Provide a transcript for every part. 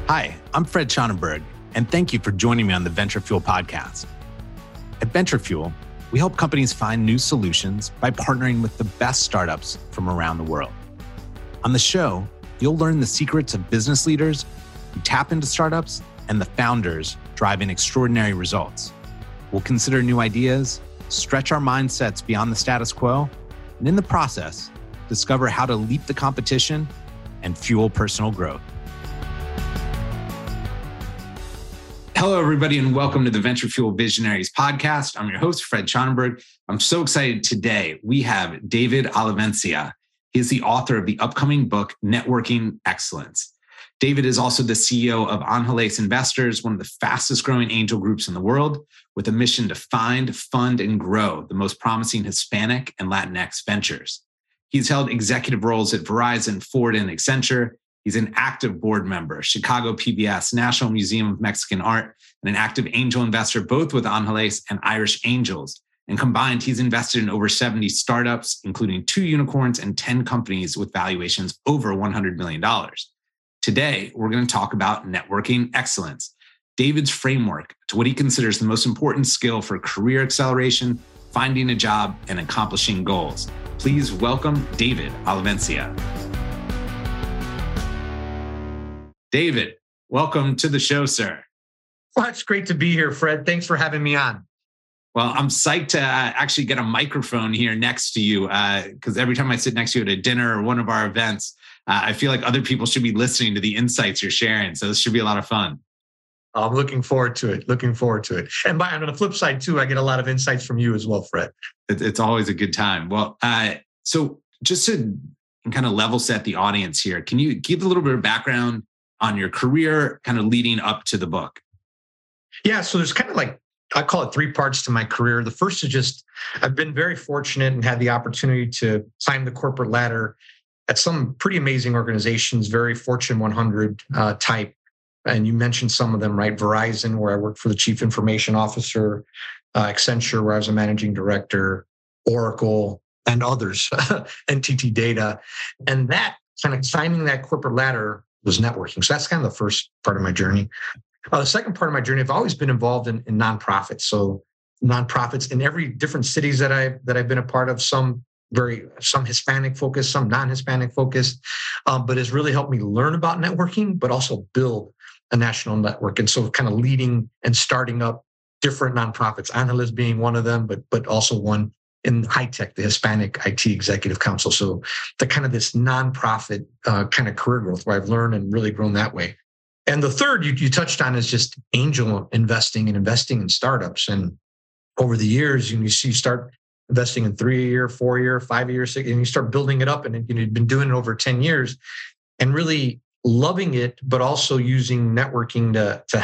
Hi, I'm Fred Schonenberg, and thank you for joining me on the Venture Fuel podcast. At Venture Fuel, we help companies find new solutions by partnering with the best startups from around the world. On the show, you'll learn the secrets of business leaders who tap into startups and the founders driving extraordinary results. We'll consider new ideas, stretch our mindsets beyond the status quo, and in the process, discover how to leap the competition and fuel personal growth. Hello, everybody, and welcome to the Venture Fuel Visionaries podcast. I'm your host, Fred Schonenberg. I'm so excited today. We have David Olivencia. He is the author of the upcoming book, Networking Excellence. David is also the CEO of Angeles Investors, one of the fastest growing angel groups in the world, with a mission to find, fund, and grow the most promising Hispanic and Latinx ventures. He's held executive roles at Verizon, Ford, and Accenture. He's an active board member, Chicago PBS, National Museum of Mexican Art, and an active angel investor, both with Angeles and Irish Angels. And combined, he's invested in over 70 startups, including 2 unicorns and 10 companies with valuations over $100 million. Today, we're going to talk about networking excellence, David's framework to what he considers the most important skill for career acceleration, finding a job, and accomplishing goals. Please welcome David Olivencia. David, welcome to the show, sir. Well, it's great to be here, Fred. Thanks for having me on. Well, I'm psyched to actually get a microphone here next to you because every time I sit next to you at a dinner or one of our events, I feel like other people should be listening to the insights you're sharing. So this should be a lot of fun. I'm looking forward to it. And on the flip side, too, I get a lot of insights from you as well, Fred. It's always a good time. Well, so just to kind of level set the audience here, can you give a little bit of background on your career kind of leading up to the book? Yeah, so there's kind of I call it 3 parts to my career. The first is just, I've been very fortunate and had the opportunity to climb the corporate ladder at some pretty amazing organizations, very Fortune 100 type. And you mentioned some of them, right? Verizon, where I worked for the chief information officer, Accenture, where I was a managing director, Oracle, and others, NTT Data. And that kind of climbing that corporate ladder was networking. So that's kind of the first part of my journey. The second part of my journey, I've always been involved in nonprofits. So nonprofits in every different cities that I've been a part of, some Hispanic focused, some non-Hispanic focused, but has really helped me learn about networking, but also build a national network. And so kind of leading and starting up different nonprofits, Angeles being one of them, but also one in high tech, the Hispanic IT Executive Council. So the kind of this nonprofit kind of career growth where I've learned and really grown that way. And the third you touched on is just angel investing and investing in startups. And over the years, you start investing in 3-year, 4-year, 5-year, 6, and you start building it up. And you've been doing it over 10 years and really loving it, but also using networking to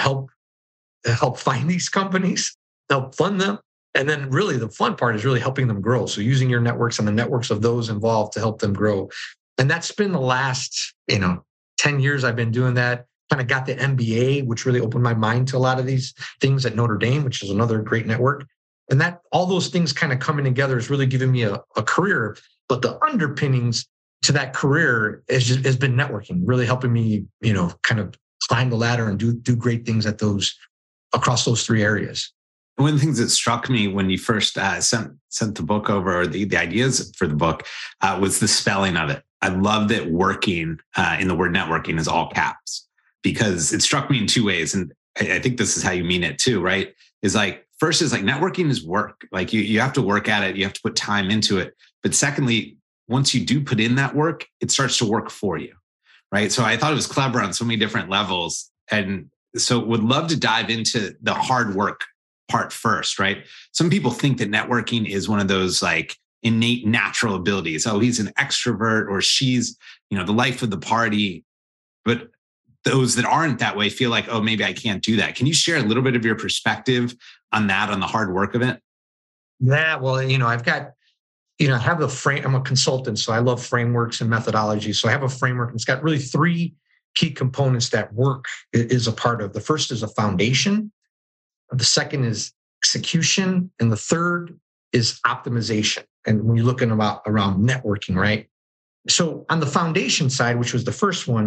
help find these companies, help fund them. And then really the fun part is really helping them grow. So using your networks and the networks of those involved to help them grow. And that's been the last, 10 years I've been doing that. Kind of got the MBA, which really opened my mind to a lot of these things at Notre Dame, which is another great network. And that all those things kind of coming together has really given me a career. But the underpinnings to that career has been networking, really helping me, kind of climb the ladder and do great things across those 3 areas. One of the things that struck me when you first sent the book over, or the ideas for the book, was the spelling of it. I love that working in the word networking is all caps, because it struck me in 2 ways. And I think this is how you mean it too, right? First is networking is work. You have to work at it. You have to put time into it. But secondly, once you do put in that work, it starts to work for you, right? So I thought it was clever on so many different levels. And so would love to dive into the hard work part first, right? Some people think that networking is one of those innate natural abilities. Oh, he's an extrovert, or she's, the life of the party. But those that aren't that way feel like, oh, maybe I can't do that. Can you share a little bit of your perspective on that, on the hard work of it? Yeah, well, I've got, I have I'm a consultant, so I love frameworks and methodology. So I have a framework, and it's got really 3 key components that work is a part of. The first is a foundation. The second is execution. And the third is optimization. And when you're looking around networking, right? So on the foundation side, which was the first one,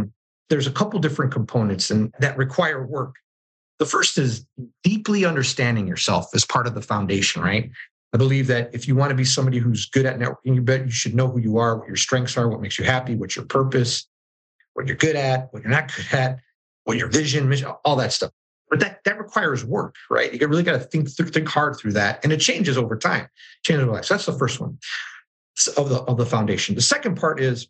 there's a couple different components and that require work. The first is deeply understanding yourself as part of the foundation, right? I believe that if you want to be somebody who's good at networking, you should know who you are, what your strengths are, what makes you happy, what's your purpose, what you're good at, what you're not good at, what your vision, mission, all that stuff. But that requires work, right? You really got to think hard through that, and it changes over time, changes over life. So that's the first one of the foundation. The second part is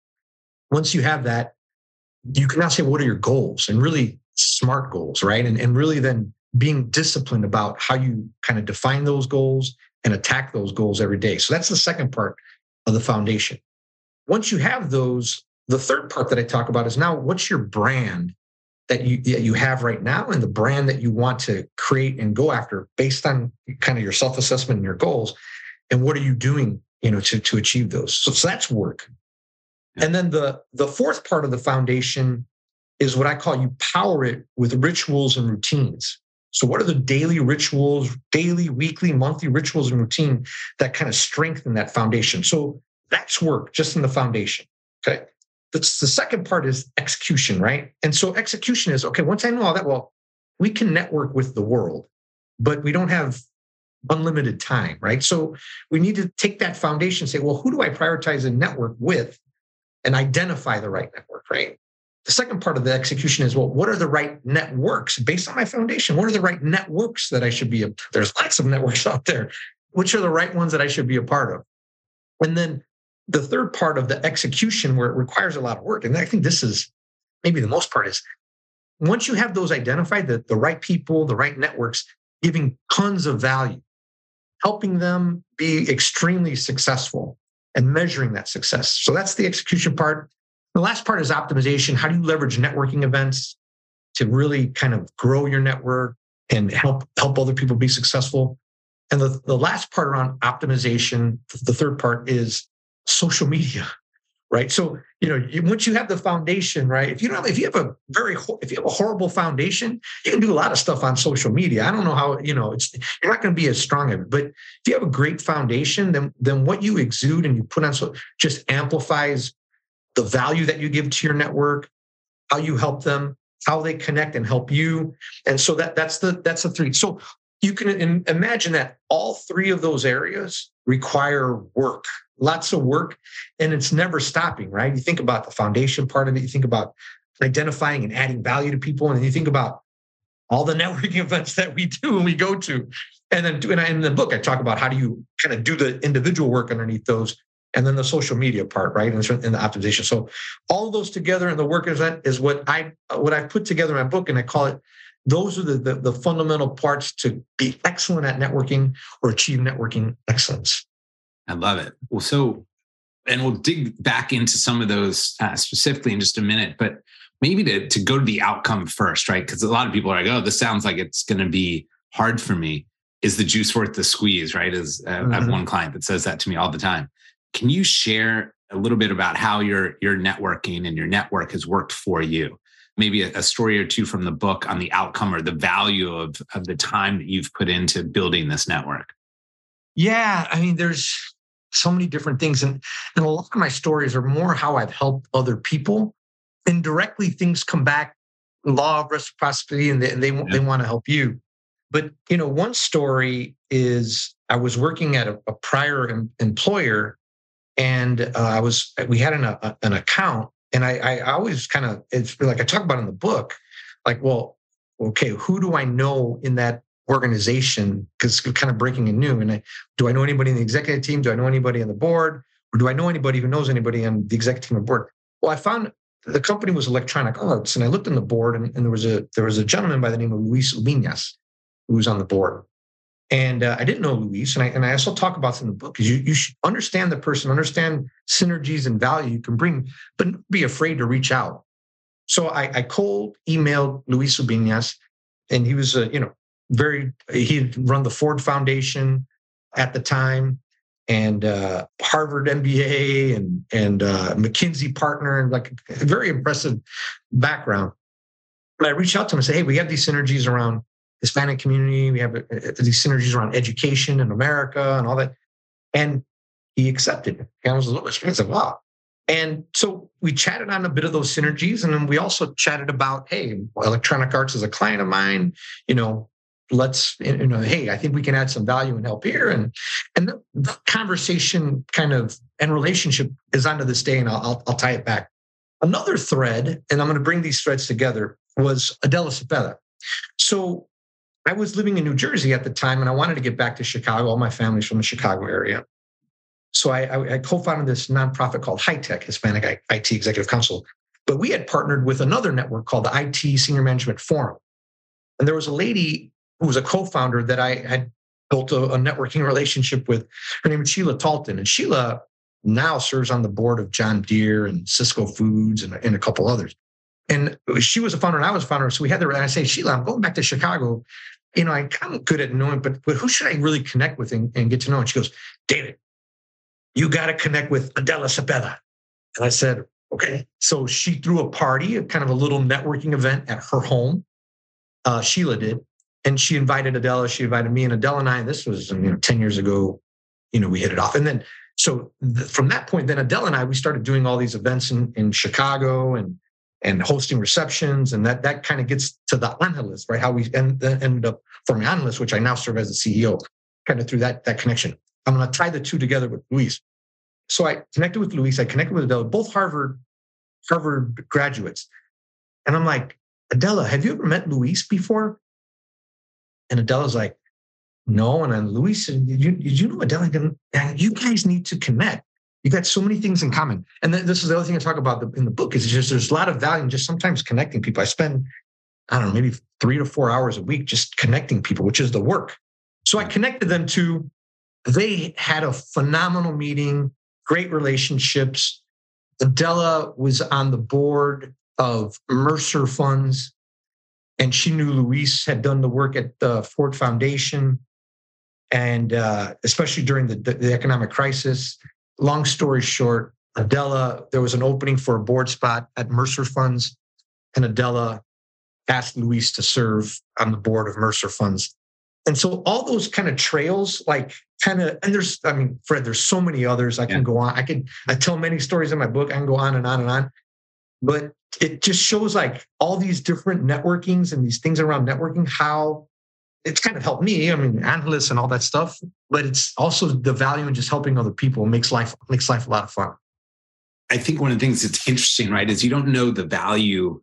once you have that, you can now say, what are your goals? And really smart goals, right? And really then being disciplined about how you kind of define those goals and attack those goals every day. So that's the second part of the foundation. Once you have those, the third part that I talk about is now what's your brand that you have right now and the brand that you want to create and go after based on kind of your self-assessment and your goals. And what are you doing, to achieve those? So that's work. And then the fourth part of the foundation is what I call you power it with rituals and routines. So what are the daily rituals, daily, weekly, monthly rituals and routine that kind of strengthen that foundation? So that's work just in the foundation. Okay. The second part is execution, right? And so execution is, okay, once I know all that, well, we can network with the world, but we don't have unlimited time, right? So we need to take that foundation and say, well, who do I prioritize and network with and identify the right network, right? The second part of the execution is, well, what are the right networks based on my foundation? What are the right networks that I should be? There's lots of networks out there. Which are the right ones that I should be a part of? And then the third part of the execution where it requires a lot of work, and I think this is maybe the most part, is once you have those identified, the right people, the right networks, giving tons of value, helping them be extremely successful and measuring that success. So that's the execution part. The last part is optimization. How do you leverage networking events to really kind of grow your network and help other people be successful? And the last part around optimization, the third part is social media, right? So, once you have the foundation, right? If you have a horrible foundation, you can do a lot of stuff on social media. I don't know how, you're not going to be as strong at it. But if you have a great foundation, then what you exude and you put on just amplifies the value that you give to your network, how you help them, how they connect and help you. And so that's the three. So you can imagine that all three of those areas require work, lots of work, and it's never stopping, right? You think about the foundation part of it, you think about identifying and adding value to people, and then you think about all the networking events that we do and we go to. And then in the book, I talk about how do you kind of do the individual work underneath those, and then the social media part, right? And the optimization. So all of those together in the work event is what I've put together in my book, and I call it, those are the fundamental parts to be excellent at networking or achieve networking excellence. I love it. Well, and we'll dig back into some of those specifically in just a minute, but maybe to go to the outcome first, right? Because a lot of people are like, oh, this sounds like it's going to be hard for me. Is the juice worth the squeeze, right? I have one client that says that to me all the time. Can you share a little bit about how your networking and your network has worked for you? Maybe a story or two from the book on the outcome or the value of the time that you've put into building this network. Yeah, I mean, there's so many different things. And a lot of my stories are more how I've helped other people. Indirectly, things come back, law of reciprocity, and they want to help you. But, one story is I was working at a prior employer, and we had an account. And I always kind of, it's like I talk about in the book, like, well, okay, who do I know in that organization? Because it's kind of breaking and new. And do I know anybody in the executive team? Do I know anybody on the board? Or do I know anybody who knows anybody on the executive team or board? Well, I found the company was Electronic Arts, and I looked on the board, and there was a gentleman by the name of Luis Ubiñas who was on the board. And I didn't know Luis, and I also talk about this in the book, because you should understand the person, understand synergies and value you can bring, but don't be afraid to reach out. So I cold emailed Luis Ubiñas, and he was he'd run the Ford Foundation at the time, and Harvard MBA and McKinsey partner, and like a very impressive background. And I reached out to him and said, hey, we have these synergies around Hispanic community. We have these synergies around education in America and all that. And he accepted. And I was a little bit surprised. Wow. And so we chatted on a bit of those synergies. And then we also chatted about, hey, Electronic Arts is a client of mine, let's, hey, I think we can add some value and help here. And the conversation kind of and relationship is on to this day, and I'll tie it back. Another thread, and I'm going to bring these threads together, was Adela Cepeda. So I was living in New Jersey at the time, and I wanted to get back to Chicago. All my family's from the Chicago area. So I co-founded this nonprofit called HITECH, Hispanic IT Executive Council. But we had partnered with another network called the IT Senior Management Forum. And there was a lady who was a co-founder that I had built a networking relationship with. Her name is Sheila Talton. And Sheila now serves on the board of John Deere and Cisco Foods and a couple others. And she was a founder and I was a founder. So we had and I say, Sheila, I'm going back to Chicago. I'm kind of good at knowing, but who should I really connect with and get to know? And she goes, David, you got to connect with Adela Cepeda. And I said, okay. So she threw a party, a kind of a little networking event at her home. Sheila did. And she invited Adela, she invited me, and Adela and I, this was 10 years ago, we hit it off. And then, from that point, then Adela and I, we started doing all these events in Chicago and hosting receptions. And that kind of gets to the Angeles, right? How we ended up forming Angeles, which I now serve as the CEO, kind of through that connection. I'm going to tie the two together with Luis. So I connected with Luis, I connected with Adela, both Harvard graduates. And I'm like, Adela, have you ever met Luis before? And Adela's like, no. And then Luis said, did you know Adela? You guys need to connect. You got so many things in common. And then this is the other thing I talk about in the book is just there's a lot of value in just sometimes connecting people. I spend, maybe 3 to 4 hours a week just connecting people, which is the work. So I connected them to, they had a phenomenal meeting, great relationships. Adela was on the board of Mercer Funds, and she knew Luis had done the work at the Ford Foundation, and especially during the economic crisis. Long story short, Adela, there was an opening for a board spot at Mercer Funds, and Adela asked Luis to serve on the board of Mercer Funds. And so all those kind of trails, and there's, Fred, there's so many others I can go on. I tell many stories in my book. I can go on and on and on. But it just shows all these different networkings and these things around networking, how it's kind of helped me. Angeles and all that stuff, but it's also the value in just helping other people makes life a lot of fun. I think one of the things that's interesting, right, is you don't know the value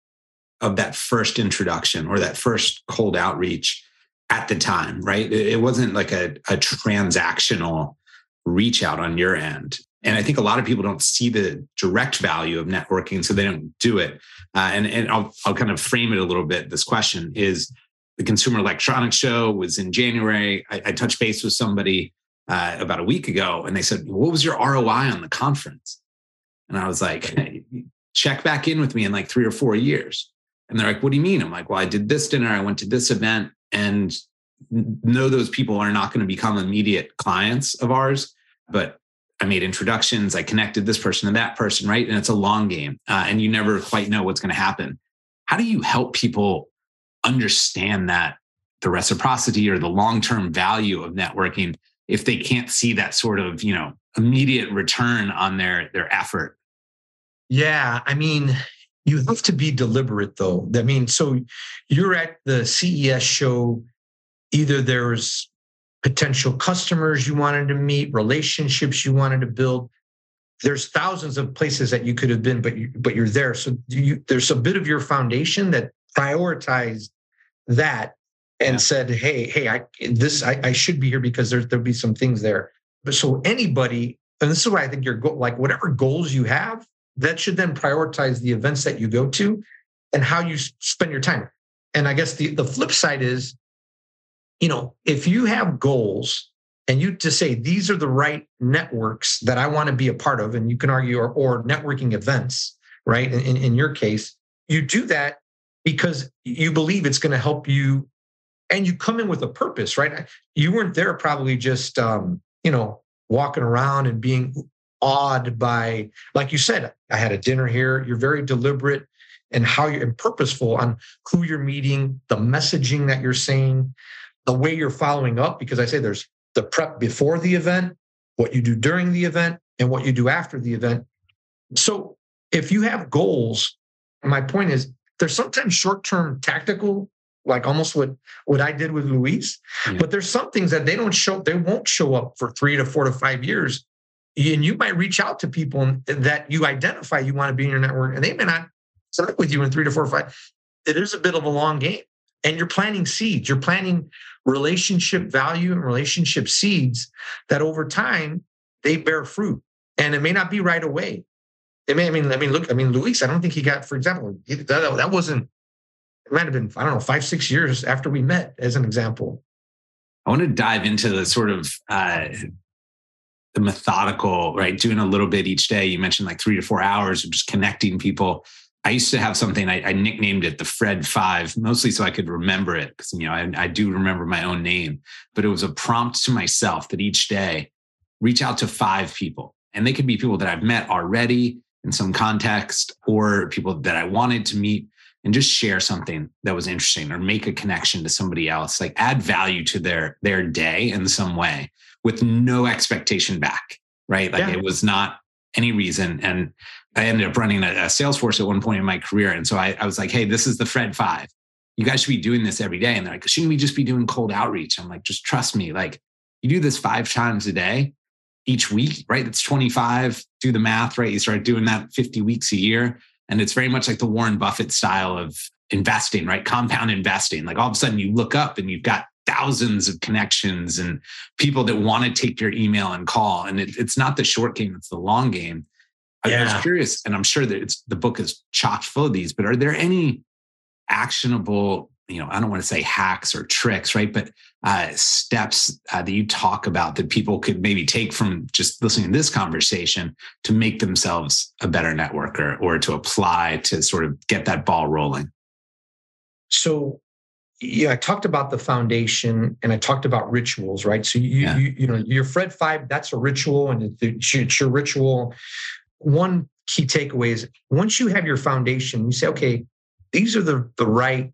of that first introduction or that first cold outreach at the time, right? It wasn't like a transactional reach out on your end. And I think a lot of people don't see the direct value of networking, so they don't do it. And I'll kind of frame it a little bit. This question is, the Consumer Electronics Show was in January. I touched base with somebody about a week ago, and they said, what was your ROI on the conference? And I was like, hey, check back in with me in 3 or 4 years. And they're like, what do you mean? I'm like, well, I did this dinner, I went to this event, and know those people are not going to become immediate clients of ours, but I made introductions, I connected this person to that person, right? And it's a long game, and you never quite know what's going to happen. How do you help people understand that the reciprocity or the long-term value of networking if they can't see that sort of, immediate return on their effort? Yeah. You have to be deliberate though. So you're at the CES show, either there's potential customers you wanted to meet, relationships you wanted to build. There's thousands of places that you could have been, but you're there. So there's a bit of your foundation that prioritized that and said, hey, I should be here because there'll be some things there. But so anybody, and this is why I think whatever goals you have, that should then prioritize the events that you go to and how you spend your time. And I guess the flip side is, if you have goals and you just say, these are the right networks that I want to be a part of, and you can argue, or networking events, right? In your case, you do that because you believe it's going to help you, and you come in with a purpose, right? You weren't there probably just, walking around and being awed by, like you said, I had a dinner here. You're very deliberate in how you're purposeful on who you're meeting, the messaging that you're saying, the way you're following up, because I say there's the prep before the event, what you do during the event, and what you do after the event. So if you have goals, my point is there's sometimes short-term tactical, like almost what I did with Luis, but there's some things that they won't show up for 3 to 4 to 5 years. And you might reach out to people that you identify you want to be in your network, and they may not start with you in 3 to 4 or 5. It is a bit of a long game. And you're planting seeds. You're planting relationship value and relationship seeds that over time they bear fruit. And it may not be right away. It may, Luis, I don't think he got, for example, that wasn't, it might have been, 5, 6 years after we met, as an example. I want to dive into the sort of the methodical, right? Doing a little bit each day. You mentioned like 3 to 4 hours of just connecting people. I used to have something, I nicknamed it the Fred 5, mostly so I could remember it, because I do remember my own name, but it was a prompt to myself that each day reach out to 5 people. And they could be people that I've met already in some context, or people that I wanted to meet, and just share something that was interesting or make a connection to somebody else, like add value to their day in some way with no expectation back, right? Like It was not any reason. And I ended up running a Salesforce at one point in my career. And so I was like, hey, this is the Fred 5. You guys should be doing this every day. And they're like, shouldn't we just be doing cold outreach? I'm like, just trust me. Like, you do this 5 times a day, each week, right? It's 25, do the math, right? You start doing that 50 weeks a year. And it's very much like the Warren Buffett style of investing, right? Compound investing. Like all of a sudden you look up and you've got thousands of connections and people that want to take your email and call. And it's not the short game, it's the long game. I was curious, and I'm sure that the book is chock full of these, but are there any actionable, I don't want to say hacks or tricks, right? But steps that you talk about that people could maybe take from just listening to this conversation to make themselves a better networker, or to apply to sort of get that ball rolling? So, I talked about the foundation and I talked about rituals, right? So your Fred 5, that's a ritual, and it's your ritual. One key takeaway is once you have your foundation, you say, okay, these are the right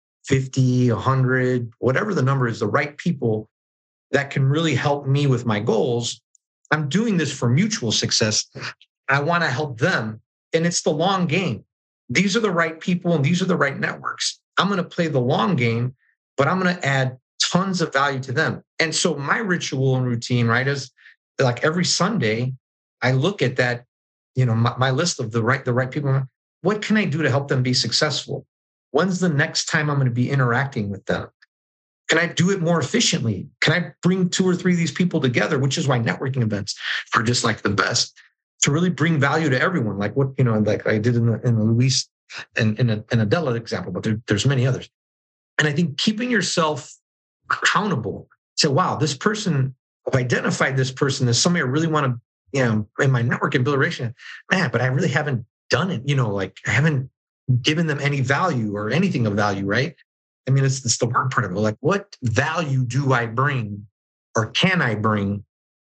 50, 100, whatever the number is, the right people that can really help me with my goals. I'm doing this for mutual success. I want to help them. And it's the long game. These are the right people and these are the right networks. I'm going to play the long game, but I'm going to add tons of value to them. And so my ritual and routine, right, is like every Sunday, I look at that, my list of the right people. What can I do to help them be successful? When's the next time I'm going to be interacting with them? Can I do it more efficiently? Can I bring 2 or 3 of these people together, which is why networking events are just like the best, to really bring value to everyone. Like what, like I did in the Luis and in Adela example, but there's many others. And I think keeping yourself accountable, say, wow, this person, I've identified this person as somebody I really want to, in my network and build a relationship, man, but I really haven't done it. Like I haven't given them any value or anything of value, right? I mean, it's the work part of it. Like, what value do I bring or can I bring?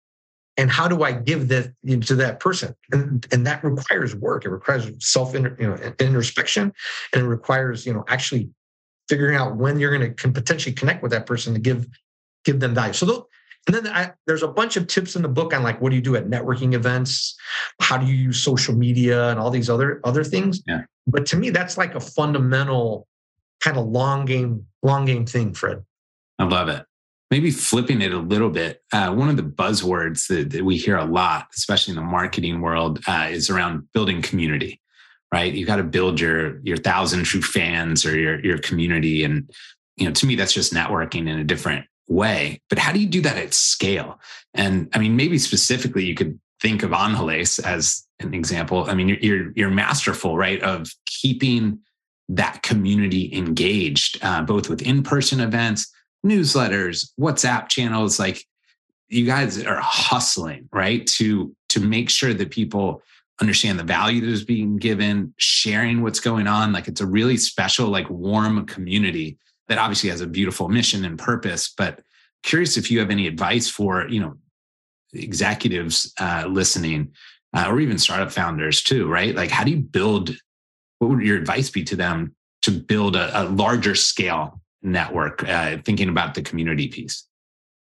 And how do I give that to that person? And that requires work. It requires introspection, and it requires, actually figuring out when you're going to potentially connect with that person to give them value. So there's a bunch of tips in the book on like, what do you do at networking events? How do you use social media and all these other things? Yeah. But to me, that's like a fundamental kind of long game thing, Fred. I love it. Maybe flipping it a little bit. One of the buzzwords that we hear a lot, especially in the marketing world, is around building community, right? You got to build your 1,000 true fans or your community. And, to me, that's just networking in a different way. But how do you do that at scale? And I mean, maybe specifically you could think of Angeles as an example. I mean, you're masterful, right, of keeping that community engaged, both with in-person events, newsletters, WhatsApp channels. Like, you guys are hustling, right, to make sure that people understand the value that is being given, sharing what's going on. Like, it's a really special, like, warm community that obviously has a beautiful mission and purpose. But curious if you have any advice for, executives listening, or even startup founders too, right? Like, how do you build, what would your advice be to them to build a larger scale network, thinking about the community piece?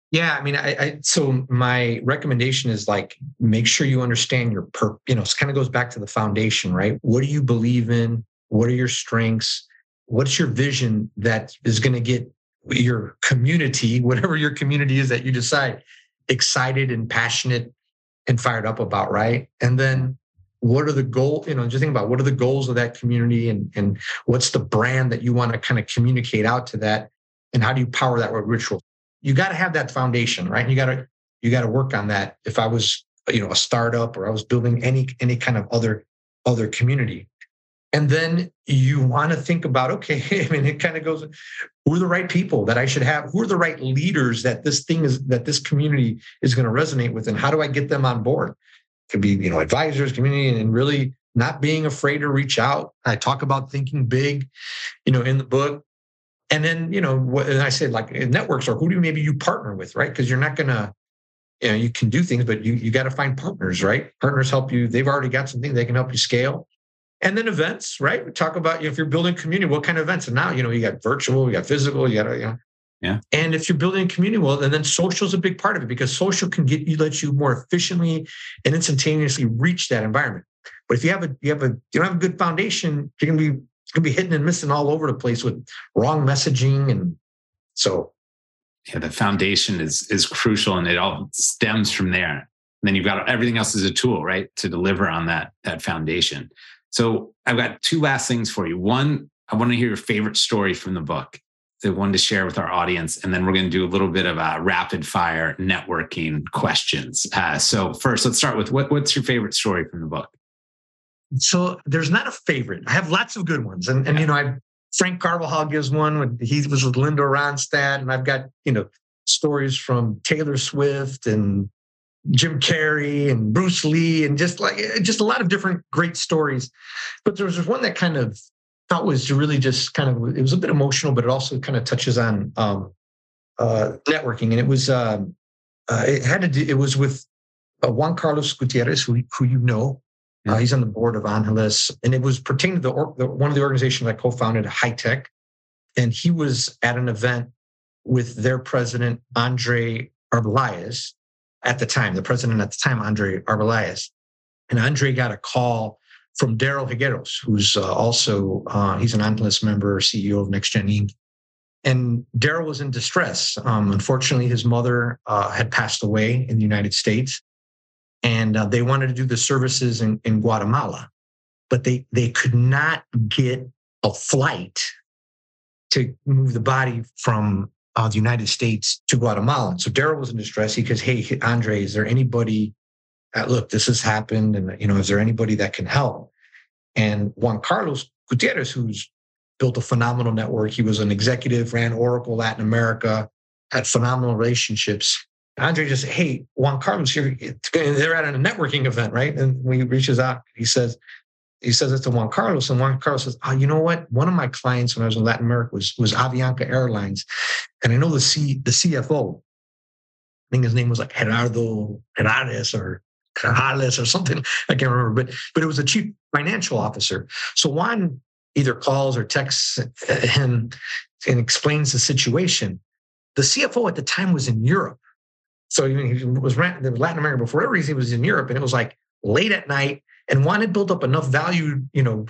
Yeah, I mean, so my recommendation is like make sure you understand your it kind of goes back to the foundation, right? What do you believe in? What are your strengths? What's your vision that is going to get your community, whatever your community is that you decide, excited and passionate and fired up about, right? And then what are the goals? Just think about what are the goals of that community and what's the brand that you want to kind of communicate out to that, and how do you power that with ritual? You got to have that foundation, right? You got to work on that. If I was, a startup or I was building any kind of other community, and then you want to think about, okay, I mean, it kind of goes, who are the right people that I should have? Who are the right leaders that this community is going to resonate with, and how do I get them on board? It could be, advisors, community, and really not being afraid to reach out. I talk about thinking big, in the book. And then, and I said, like networks, or who do maybe you partner with, right? Because you're not going to, you can do things, but you got to find partners, right? Partners help you. They've already got something they can help you scale. And then events, right? We talk about, if you're building community, what kind of events? And now, you got virtual, you got physical, you got, Yeah. And if you're building a community, well, and then social is a big part of it, because social can let you more efficiently and instantaneously reach that environment. But if you don't have a good foundation, you're going to be hitting and missing all over the place with wrong messaging. And so. Yeah, the foundation is crucial, and it all stems from there. And then you've got everything else as a tool, right, to deliver on that foundation. So I've got two last things for you. One, I want to hear your favorite story from the book, the one to share with our audience. And then we're going to do a little bit of rapid fire networking questions. So first, let's start with what's your favorite story from the book? So there's not a favorite. I have lots of good ones. And Frank Carvajal gives one when he was with Linda Ronstadt. And I've got, stories from Taylor Swift and Jim Carrey and Bruce Lee, and just a lot of different great stories. But there was one that kind of thought was really just kind of, it was a bit emotional, but it also kind of touches on networking. And it was, it was with Juan Carlos Gutierrez, who you know. He's on the board of Angeles, and it was pertaining to one of the organizations I co-founded, HiTech. And he was at an event with their president, Andre Arbeláez, at the time, Andre Arbeláez. And Andre got a call from Daryl Higueros, who's also, he's an Angeles member, CEO of NextGen Inc. And Daryl was in distress. Unfortunately, his mother had passed away in the United States. And they wanted to do the services in Guatemala, but they could not get a flight to move the body from the United States to Guatemala. And so Daryl was in distress. He goes, "Hey, Andre, is there anybody? Look, this has happened, and is there anybody that can help?" And Juan Carlos Gutierrez, who's built a phenomenal network, he was an executive, ran Oracle Latin America, had phenomenal relationships. Andre just said, "Hey, Juan Carlos, they're at a networking event, right?" And when he reaches out, he says it to Juan Carlos, and Juan Carlos says, "Oh, you know what? One of my clients when I was in Latin America was Avianca Airlines, and I know the CFO. I think his name was like Gerardo Herrales or Carales or something. I can't remember, but it was a chief financial officer. So Juan either calls or texts him and explains the situation. The CFO at the time was in Europe. So he was in Latin America, but for whatever reason, he was in Europe, and it was like late at night. And Juan had built up enough value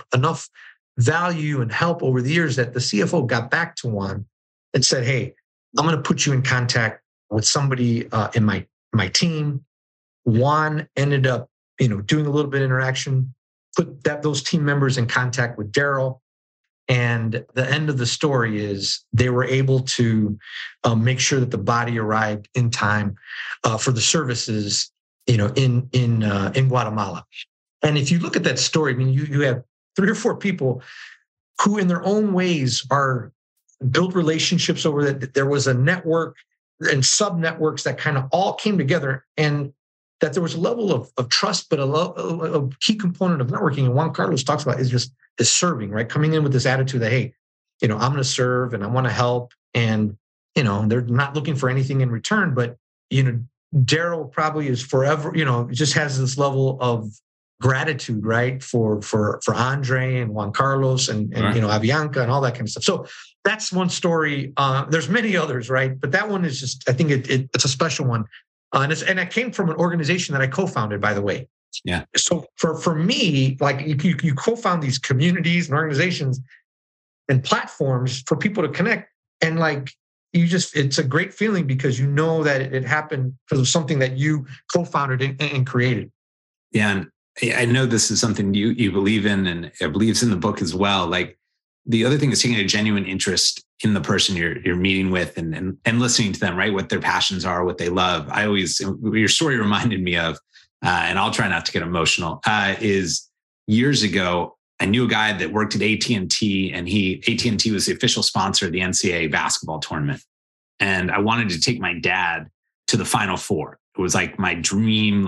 and help over the years that the CFO got back to Juan and said, "Hey, I'm going to put you in contact with somebody in my team." Juan ended up, doing a little bit of interaction, put those team members in contact with Daryl. And the end of the story is they were able to make sure that the body arrived in time for the services, in Guatemala. And if you look at that story, I mean, you have 3 or 4 people who, in their own ways, are build relationships over that. There was a network and sub networks that kind of all came together, and that there was a level of trust, but a key component of networking. And Juan Carlos talks about is serving, right? Coming in with this attitude that, hey, I'm going to serve and I want to help. And, they're not looking for anything in return, but, Daryl probably is forever, just has this level of gratitude, right, for Andre and Juan Carlos and Right. Avianca and all that kind of stuff. So that's one story. There's many others, right? But that one is just, I think it's a special one. And it came from an organization that I co-founded, by the way. Yeah. So for me, like you co-found these communities and organizations and platforms for people to connect, and like it's a great feeling because you know that it happened because of something that you co-founded and created. Yeah, and I know this is something you believe in, and it believes in the book as well. Like the other thing is taking a genuine interest in the person you're meeting with and listening to them, right? What their passions are, what they love. Your story reminded me of, and I'll try not to get emotional, is years ago, I knew a guy that worked at AT&T, and AT&T was the official sponsor of the NCAA basketball tournament. And I wanted to take my dad to the Final Four. It was like my dream,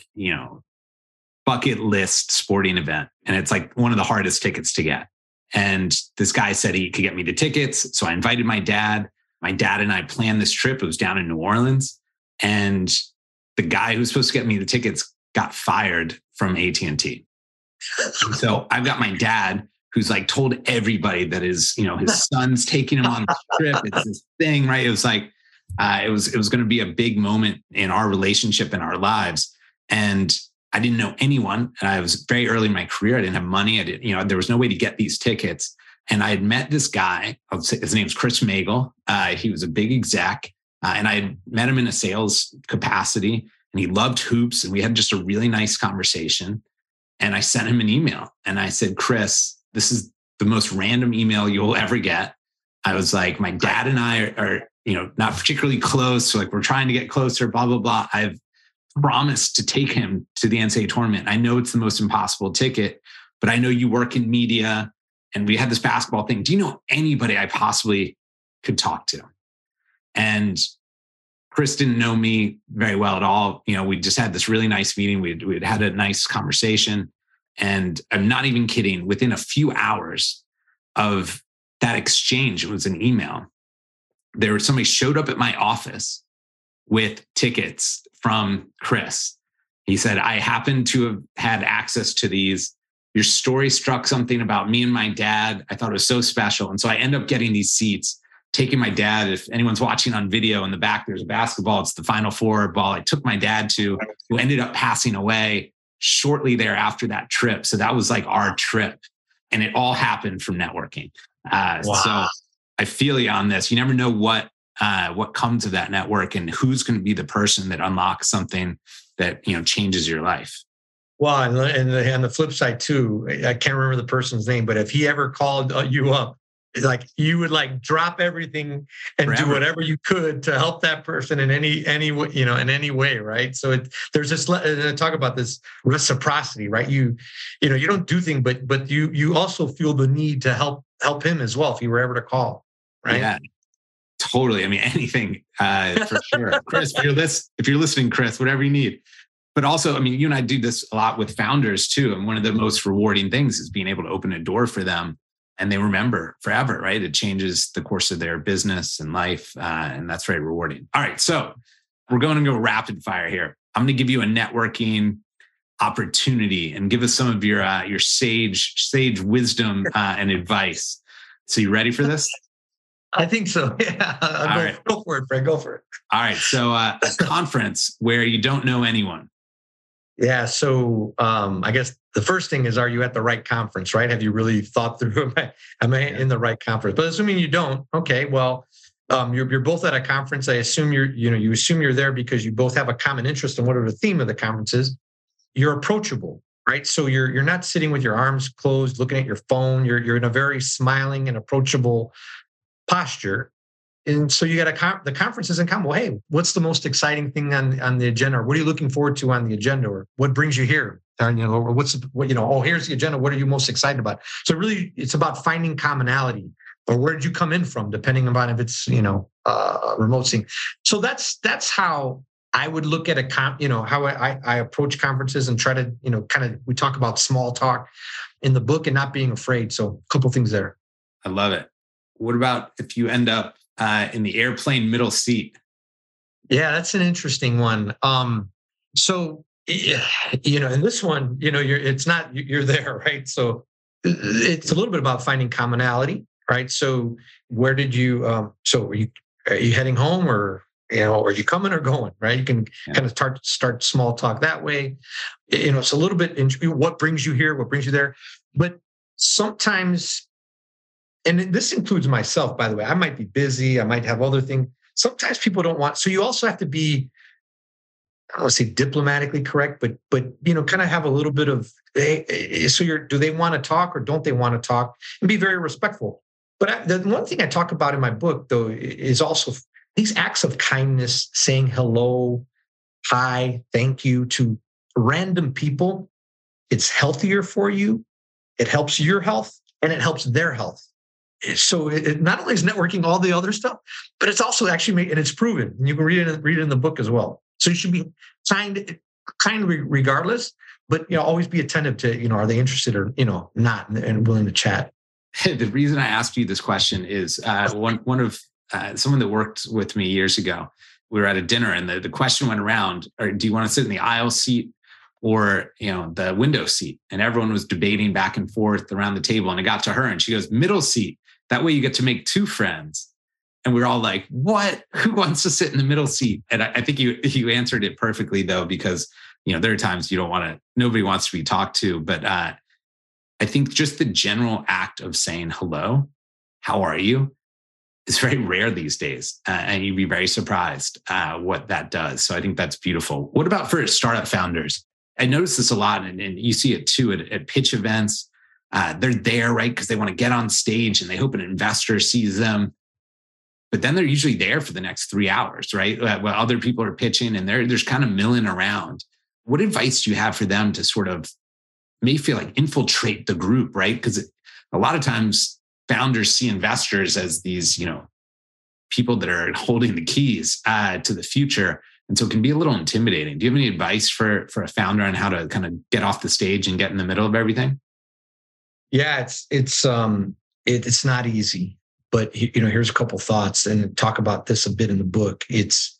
bucket list sporting event. And it's like one of the hardest tickets to get. And this guy said he could get me the tickets. So I invited my dad. My dad and I planned this trip. It was down in New Orleans. And the guy who's supposed to get me the tickets got fired from AT&T. So I've got my dad who's like told everybody that his son's taking him on the trip. It's this thing, right? It was like, it was going to be a big moment in our relationship and our lives. And I didn't know anyone. And I was very early in my career. I didn't have money. There was no way to get these tickets. And I had met this guy. His name's Chris Magel. He was a big exec. And I had met him in a sales capacity, and he loved hoops. And we had just a really nice conversation. And I sent him an email and I said, Chris, this is the most random email you'll ever get. I was like, my dad and I are not particularly close. So like, we're trying to get closer, blah, blah, blah. I've promised to take him to the NCAA tournament. I know it's the most impossible ticket, but I know you work in media and we had this basketball thing. Do you know anybody I possibly could talk to? And Chris didn't know me very well at all. We just had this really nice meeting. We'd had a nice conversation, and I'm not even kidding. Within a few hours of that exchange, it was an email. Somebody showed up at my office with tickets from Chris. He said, I happen to have had access to these. Your story struck something about me and my dad. I thought it was so special. And so I end up getting these seats, taking my dad. If anyone's watching on video in the back, there's a basketball. It's the Final Four ball I took my dad to, who ended up passing away shortly thereafter that trip. So that was like our trip. And it all happened from networking. Wow. So I feel you on this. You never know what comes of that network and who's going to be the person that unlocks something that, changes your life. Well, and on the flip side too, I can't remember the person's name, but if he ever called you up, like you would like drop everything and Forever. do whatever you could to help that person in any way, right? So there's this talk about this reciprocity, right? You don't do things, but you also feel the need to help him as well if you were ever to call, right? Yeah, totally. I mean, anything for sure. Chris, if you're listening, Chris, whatever you need. But also, I mean, you and I do this a lot with founders too. And one of the most rewarding things is being able to open a door for them and they remember forever, right? It changes the course of their business and life. And that's very rewarding. All right. So we're going to go rapid fire here. I'm going to give you a networking opportunity and give us some of your sage wisdom and advice. So you ready for this? I think so. Yeah. Go for it, Fred. Go for it. All right. So a conference where you don't know anyone. Yeah. So I guess the first thing is, are you at the right conference, right? Have you really thought through, am I in the right conference? But assuming you don't, okay, well, you're both at a conference. I assume you assume you're there because you both have a common interest in whatever the theme of the conference is. You're approachable, right? So you're not sitting with your arms closed, looking at your phone. You're in a very smiling and approachable posture. And so you got the conference is in common. Well, hey, what's the most exciting thing on the agenda? Or what are you looking forward to on the agenda? Or what brings you here? Or here's the agenda. What are you most excited about? So really, it's about finding commonality. Or where did you come in from, depending on if it's a remote thing. So that's how I would look at how I approach conferences and try to we talk about small talk in the book and not being afraid. So a couple things there. I love it. What about if you end up in the airplane middle seat? Yeah, that's an interesting one. So And this one, you're there, right? So it's a little bit about finding commonality, right? So where did you, are you heading home, or, are you coming or going, right? You can kind of start small talk that way. It's a little bit, what brings you here, what brings you there. But sometimes, and this includes myself, by the way, I might be busy, I might have other things. Sometimes people don't want, so you also have to be, I don't want to say diplomatically correct, but kind of have a little bit of, do they want to talk or don't they want to talk, and be very respectful. But the one thing I talk about in my book, though, is also these acts of kindness, saying hello, hi, thank you to random people. It's healthier for you. It helps your health and it helps their health. So it not only is networking all the other stuff, but it's also actually and it's proven. And you can read it in the book as well. So you should be kind regardless, but always be attentive to are they interested or not, and willing to chat. The reason I asked you this question is one of someone that worked with me years ago. We were at a dinner and the question went around: do you want to sit in the aisle seat or the window seat? And everyone was debating back and forth around the table. And it got to her, and she goes, middle seat. That way you get to make two friends. And we were all like, what? Who wants to sit in the middle seat? And I think you answered it perfectly, though, because there are times nobody wants to be talked to. But I think just the general act of saying hello, how are you, is very rare these days. And you'd be very surprised what that does. So I think that's beautiful. What about for startup founders? I notice this a lot, and you see it too at pitch events. They're there, right, because they want to get on stage and they hope an investor sees them. But then they're usually there for the next 3 hours, right? While other people are pitching and there's kind of milling around. What advice do you have for them to sort of may feel like infiltrate the group, right? Because a lot of times founders see investors as these, people that are holding the keys to the future. And so it can be a little intimidating. Do you have any advice for a founder on how to kind of get off the stage and get in the middle of everything? Yeah, it's not easy. But here's a couple thoughts, and talk about this a bit in the book. It's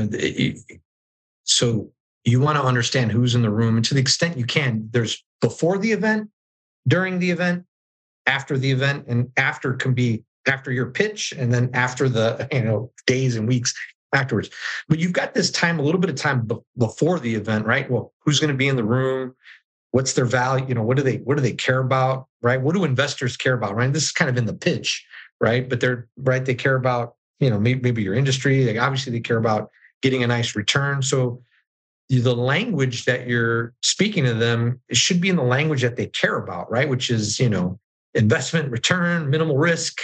so you want to understand who's in the room, and to the extent you can, there's before the event, during the event, after the event, and after can be after your pitch, and then after the days and weeks afterwards. But you've got this time, a little bit of time before the event, right? Well, who's going to be in the room? What's their value? What do they care about, right? What do investors care about, right? This is kind of in the pitch, right? But they care about, maybe your industry. They care about getting a nice return. So the language that you're speaking to them, it should be in the language that they care about, right? Which is, investment return, minimal risk,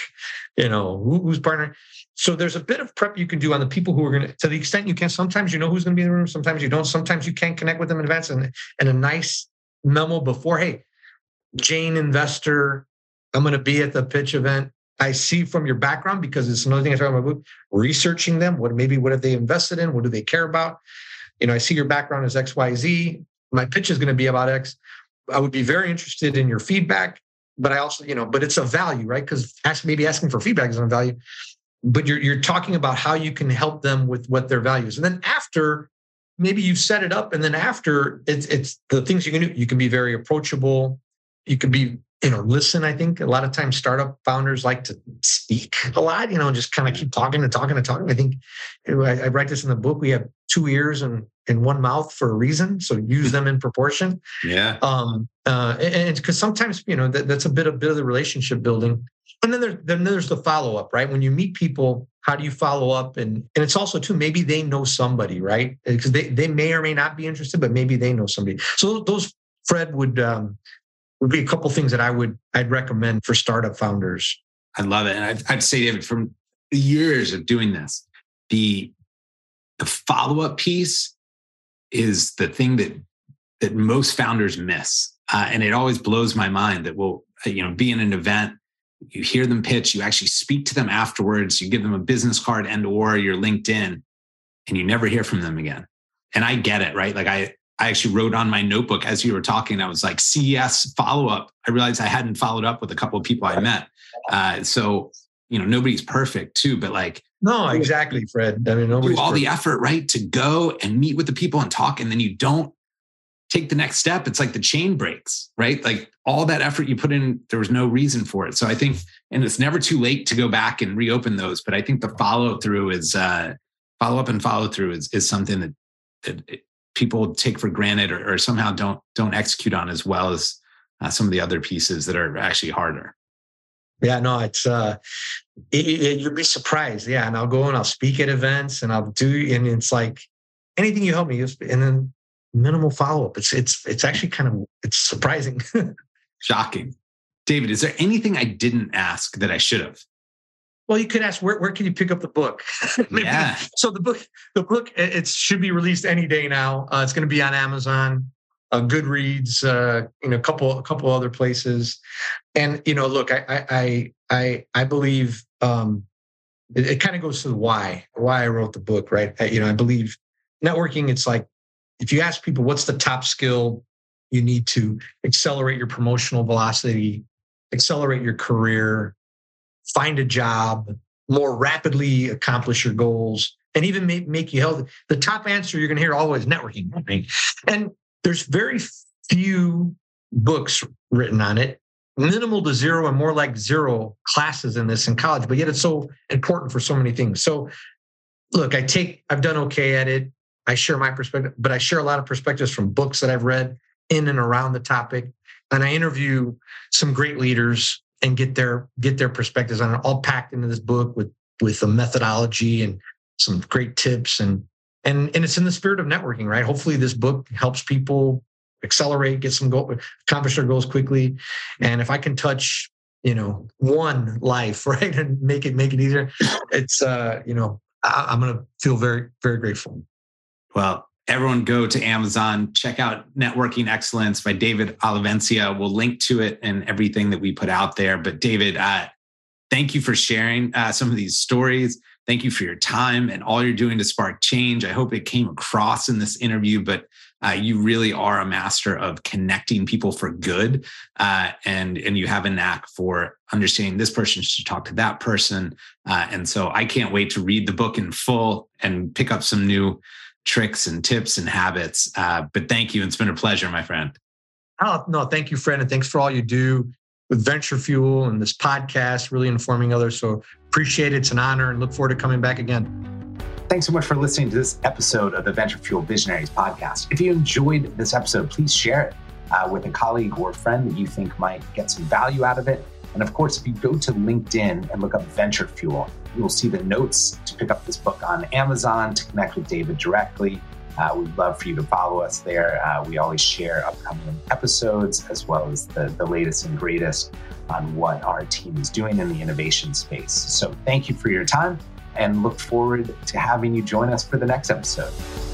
who's partnering. So there's a bit of prep you can do on the people who are going to the extent you can. Sometimes who's going to be in the room. Sometimes you don't. Sometimes you can connect with them in advance, and a nice memo before, hey, Jane investor, I'm going to be at the pitch event. I see from your background, because it's another thing I talk about in my book, researching them. What have they invested in? What do they care about? I see your background is X, Y, Z. My pitch is going to be about X. I would be very interested in your feedback, but I also, but it's a value, right? Because maybe asking for feedback is a value, but you're talking about how you can help them with what their values. And then after, maybe you've set it up, and then after, it's the things you can do. You can be very approachable. You can be, listen. I think a lot of times startup founders like to speak a lot, just kind of keep talking and talking and talking. I think I write this in the book. We have 2 ears and one mouth for a reason. So use them in proportion. Yeah. And because sometimes, that's a bit of the relationship building. And then there's the follow-up, right? When you meet people, how do you follow up? And it's also too, maybe they know somebody, right? Because they may or may not be interested, but maybe they know somebody. So those, Fred, would be a couple things that I'd recommend for startup founders. I love it. And I'd say, David, from years of doing this, the follow-up piece is the thing that most founders miss. And it always blows my mind that we'll, be in an event, you hear them pitch, you actually speak to them afterwards, you give them a business card and/or your LinkedIn, and you never hear from them again. And I get it, right? Like I actually wrote on my notebook as you were talking, I was like, CES follow-up. I realized I hadn't followed up with a couple of people I met. So, nobody's perfect too, but no, exactly, Fred. I mean, nobody's do all perfect. The effort, right? To go and meet with the people and talk, and then you don't take the next step, it's like the chain breaks, right? Like all that effort you put in, there was no reason for it. So I think, and it's never too late to go back and reopen those. But I think the follow through is something that people take for granted or somehow don't execute on as well as some of the other pieces that are actually harder. Yeah, no, it's you'd be surprised. Yeah, and I'll go and I'll speak at events and and it's like anything you help me, and then minimal follow up. It's actually it's surprising. Shocking. David, is there anything I didn't ask that I should have? Well, you could ask where can you pick up the book? Yeah. So the book it should be released any day now. It's going to be on Amazon, Goodreads, a couple other places. And look, I believe it kind of goes to the why I wrote the book, right? I believe networking. It's like if you ask people what's the top skill you need to accelerate your promotional velocity, accelerate your career, find a job, more rapidly accomplish your goals, and even make you healthy. The top answer you're going to hear always networking. And there's very few books written on it, minimal to zero and more like zero classes in this in college, but yet it's so important for so many things. So look, I've done okay at it. I share my perspective, but I share a lot of perspectives from books that I've read in and around the topic. And I interview some great leaders and get their perspectives on it, all packed into this book with a methodology and some great tips. And it's in the spirit of networking, right? Hopefully this book helps people accelerate, accomplish their goals quickly. And if I can touch, one life, right, and make it easier, it's, I'm going to feel very, very grateful. Well, everyone go to Amazon, check out Networking Excellence by David Olivencia. We'll link to it and everything that we put out there. But David, thank you for sharing some of these stories. Thank you for your time and all you're doing to spark change. I hope it came across in this interview, but you really are a master of connecting people for good. And you have a knack for understanding this person should talk to that person. And so I can't wait to read the book in full and pick up some new tricks and tips and habits. But thank you. It's been a pleasure, my friend. Oh, no, thank you, Fred. And thanks for all you do with Venture Fuel and this podcast, really informing others. So appreciate it. It's an honor and look forward to coming back again. Thanks so much for listening to this episode of the Venture Fuel Visionaries podcast. If you enjoyed this episode, please share it with a colleague or friend that you think might get some value out of it. And of course, if you go to LinkedIn and look up Venture Fuel, you will see the notes to pick up this book on Amazon, to connect with David directly. We'd love for you to follow us there. We always share upcoming episodes as well as the latest and greatest on what our team is doing in the innovation space. So thank you for your time and look forward to having you join us for the next episode.